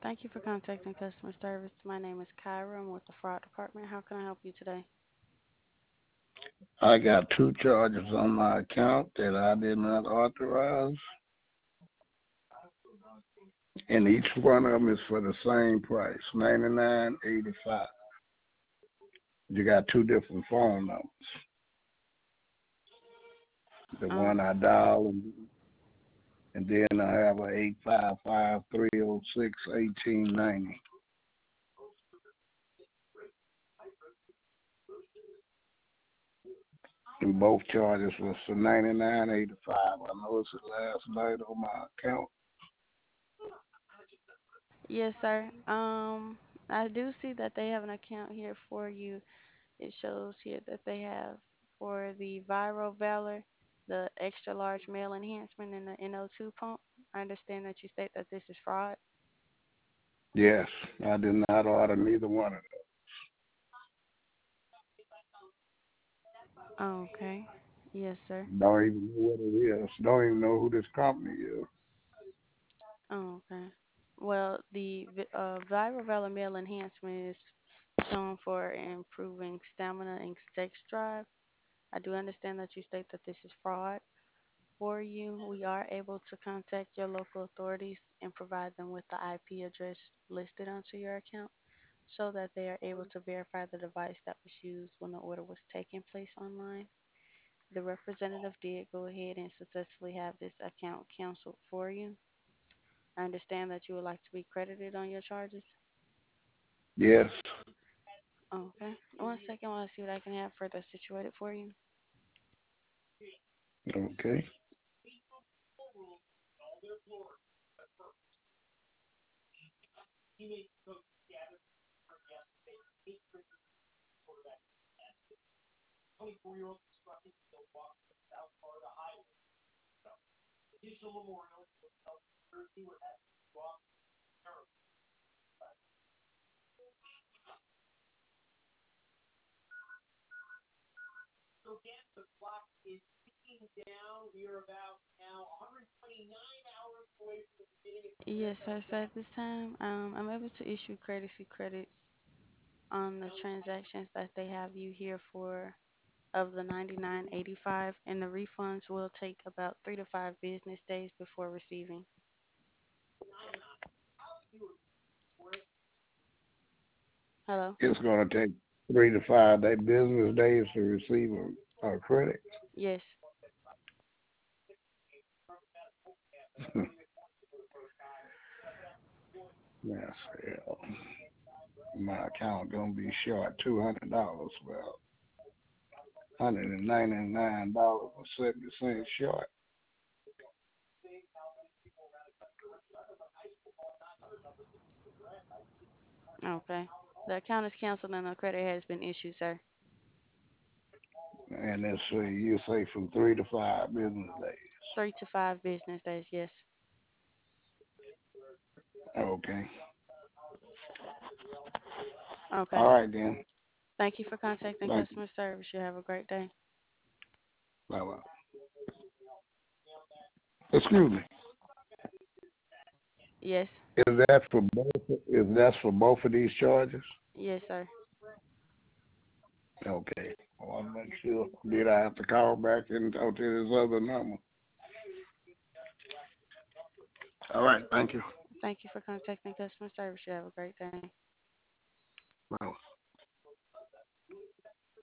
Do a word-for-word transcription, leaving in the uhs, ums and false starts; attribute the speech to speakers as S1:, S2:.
S1: Thank you for contacting customer service. My name is Kyra. I'm with the fraud department. How can I help you today?
S2: I got two charges on my account that I did not authorize, and each one of them is for the same price, ninety nine eighty five. You got two different phone numbers. The
S1: Um,
S2: one I dial, and, and then I have a eight five five three zero six eighteen ninety. And both charges was for ninety nine eighty five. I know it's the last night on my account.
S1: yes, sir. Um, I do see that they have an account here for you. It shows here that they have for the Viral Valor, the extra large male enhancement, and the N O two pump. I understand that you state that this is fraud.
S2: Yes, I did not order neither one of
S1: Okay. Yes, sir.
S2: them. Don't even know what it is. Don't even know who this company is.
S1: Okay. Well, the vi- uh, Viral Valor male enhancement is shown for improving stamina and sex drive. I do understand that you state that this is fraud. For you, we are able to contact your local authorities and provide them with the I P address listed onto your account so that they are able to verify the device that was used when the order was taking place online. The representative did go ahead and successfully have this account canceled for you. I understand that you would like to be credited on your charges.
S2: Yes.
S1: Okay. One second while I see what I can have further situated for you.
S2: Okay.
S1: Yes, sir. So at this time, um, I'm able to issue courtesy credits on the transactions that they have you here for of the ninety-nine eighty-five, and the refunds will take about three to five business days before receiving. Hello?
S2: It's going to take three to five day business days to receive a, a credit.
S1: Yes.
S2: Yes, hell. My account gonna be short two hundred dollars. Well, one hundred and ninety nine dollars and seventy cents short.
S1: Okay. The account is canceled and the credit has been issued, sir.
S2: And it's uh, you say from three to five business days.
S1: Three to five business days, yes.
S2: Okay.
S1: Okay.
S2: All right then.
S1: Thank you for contacting
S2: Thank you.
S1: customer service. You have a great day.
S2: Bye bye. Excuse me.
S1: Yes.
S2: Is that for both? Is that for both of these charges?
S1: Yes, sir.
S2: Okay. I want to make sure. Did I have to call back and talk to this other number? All right. Thank you.
S1: Thank you for contacting customer service. You have a great day.
S2: Bye.